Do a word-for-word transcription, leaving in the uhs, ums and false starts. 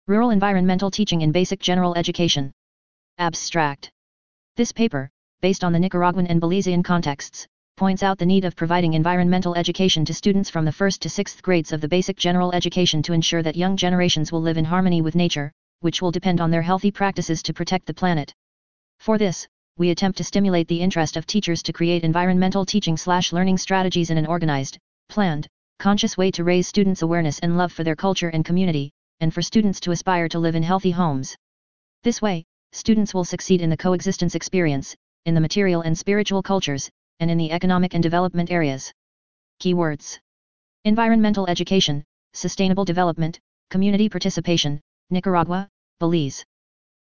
Rural Environmental Teaching in Basic General Education. Abstract. This paper, based on the Nicaraguan and Belizean contexts, points out the need of providing environmental education to students from the first to sixth grades of the basic general education to ensure that young generations will live in harmony with nature, which will depend on their healthy practices to protect the planet. For this, we attempt to stimulate the interest of teachers to create environmental teaching slash learning strategies in an organized, planned, conscious way to raise students' awareness and love for their culture and community, and for students to aspire to live in healthy homes. This way, students will succeed in the coexistence experience, in the material and spiritual cultures, and in the economic and development areas. Keywords: environmental education, sustainable development, community participation, Nicaragua, Belize.